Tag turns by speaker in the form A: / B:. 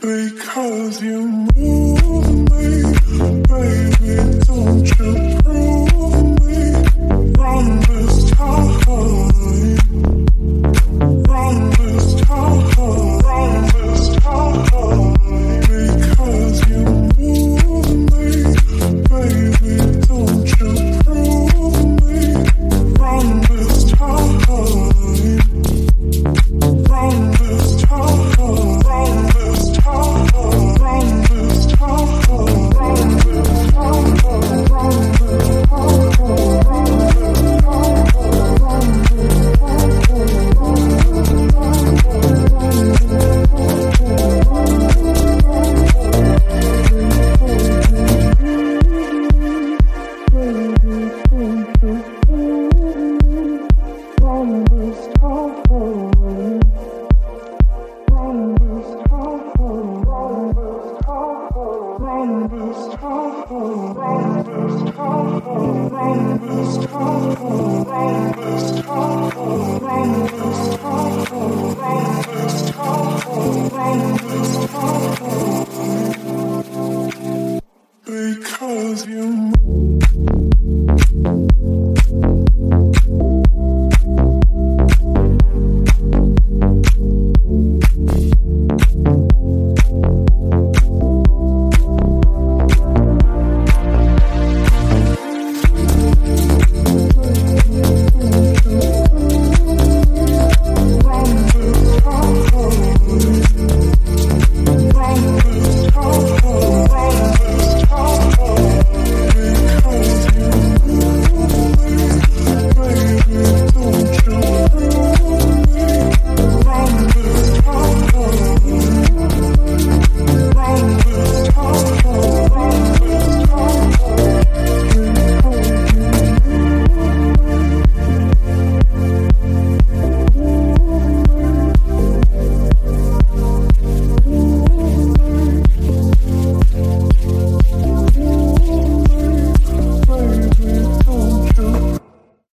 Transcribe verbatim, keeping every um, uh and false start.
A: Because you move me, baby, don't you prove me wrong this time, wrong this time, wrong this time. Because you move me, baby, don't you prove me wrong this time, wrong this time, wrong this time. This